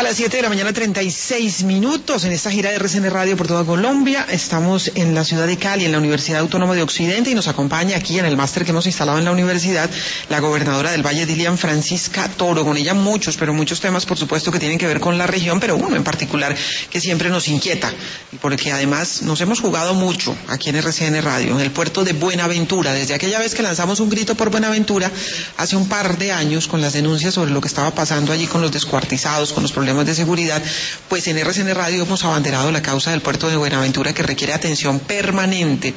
A las 7 de la mañana, 36 minutos, en esta gira de RCN Radio por toda Colombia. Estamos en la ciudad de Cali, en la Universidad Autónoma de Occidente, y nos acompaña aquí en el máster que hemos instalado en la universidad, la gobernadora del Valle, Dilian Francisca Toro. Con ella muchos temas, por supuesto, que tienen que ver con la región, pero uno en particular que siempre nos inquieta, y porque además nos hemos jugado mucho aquí en RCN Radio, en el puerto de Buenaventura, desde aquella vez que lanzamos un grito por Buenaventura, hace un par de años, con las denuncias sobre lo que estaba pasando allí con los descuartizados, con los problemas de seguridad. Pues en RCN Radio hemos abanderado la causa del puerto de Buenaventura, que requiere atención permanente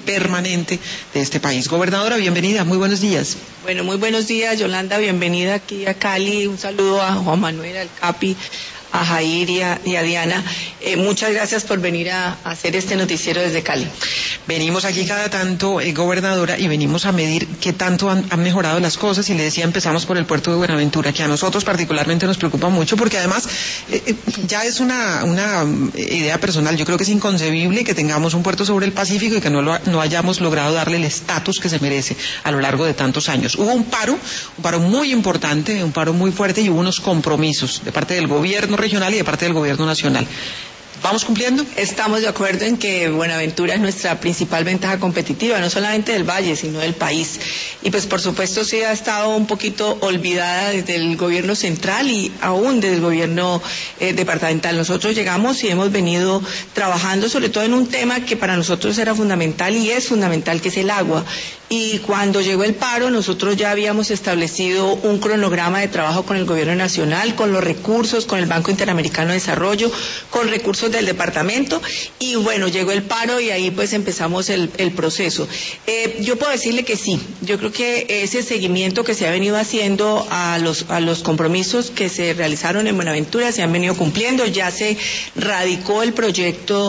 de este país. Gobernadora, bienvenida, muy buenos días. Bueno, muy buenos días, Yolanda, bienvenida aquí a Cali. Un saludo a Juan Manuel, al Capi, a Jair y a Diana. Muchas gracias por venir a hacer este noticiero desde Cali. Venimos aquí cada tanto, gobernadora, y venimos a medir qué tanto han mejorado las cosas, y le decía, empezamos por el puerto de Buenaventura, que a nosotros particularmente nos preocupa mucho, porque además ya es una idea personal. Yo creo que es inconcebible que tengamos un puerto sobre el Pacífico y que no hayamos logrado darle el estatus que se merece a lo largo de tantos años. Hubo un paro muy importante, un paro muy fuerte, y hubo unos compromisos de parte del gobierno regional y de parte del gobierno nacional. ¿Vamos cumpliendo? Estamos de acuerdo en que Buenaventura es nuestra principal ventaja competitiva, no solamente del Valle, sino del país. Y pues por supuesto sí ha estado un poquito olvidada desde el gobierno central y aún desde el gobierno departamental. Nosotros llegamos y hemos venido trabajando sobre todo en un tema que para nosotros era fundamental y es fundamental, que es el agua. Y cuando llegó el paro, nosotros ya habíamos establecido un cronograma de trabajo con el gobierno nacional, con los recursos, con el Banco Interamericano de Desarrollo, con recursos del departamento, y bueno, llegó el paro y ahí pues empezamos el proceso. Yo puedo decirle que sí, yo creo que ese seguimiento que se ha venido haciendo a los compromisos que se realizaron en Buenaventura se han venido cumpliendo. Ya se radicó el proyecto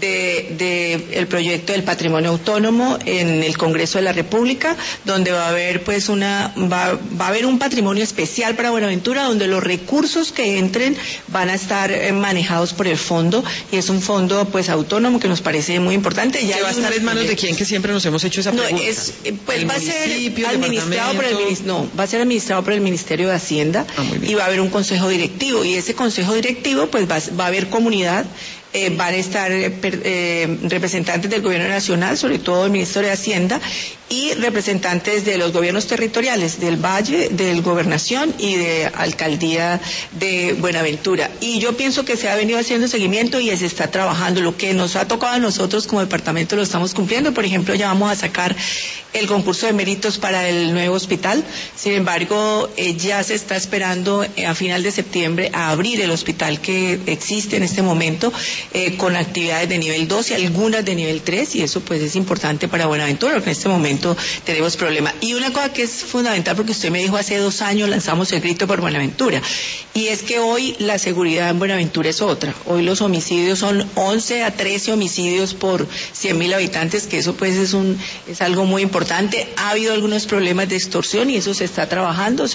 del patrimonio autónomo en el Congreso de la República, donde va a haber pues va a haber un patrimonio especial para Buenaventura, donde los recursos que entren van a estar manejados por el fondo, y es un fondo pues autónomo que nos parece muy importante. Ya va a estar en manos de quién, que siempre nos hemos hecho esa pregunta. Va a ser administrado por el Ministerio de Hacienda, y va a haber un consejo directivo, y ese consejo directivo pues va a haber comunidad. Van a estar representantes del gobierno nacional, sobre todo el Ministerio de Hacienda, y representantes de los gobiernos territoriales del Valle, del Gobernación y de Alcaldía de Buenaventura. Y yo pienso que se ha venido haciendo seguimiento y se está trabajando. Lo que nos ha tocado a nosotros como departamento lo estamos cumpliendo. Por ejemplo, ya vamos a sacar el concurso de méritos para el nuevo hospital. Sin embargo, ya se está esperando a final de septiembre a abrir el hospital que existe en este momento, con actividades de nivel 2 y algunas de nivel 3, y eso pues es importante para Buenaventura, porque en este momento tenemos problemas. Y una cosa que es fundamental, porque usted me dijo hace 2 años lanzamos el grito por Buenaventura, y es que hoy la seguridad en Buenaventura es otra. Hoy los homicidios son 11 a 13 homicidios por 100.000 habitantes, que eso pues es algo muy importante. Ha habido algunos problemas de extorsión y eso se está trabajando.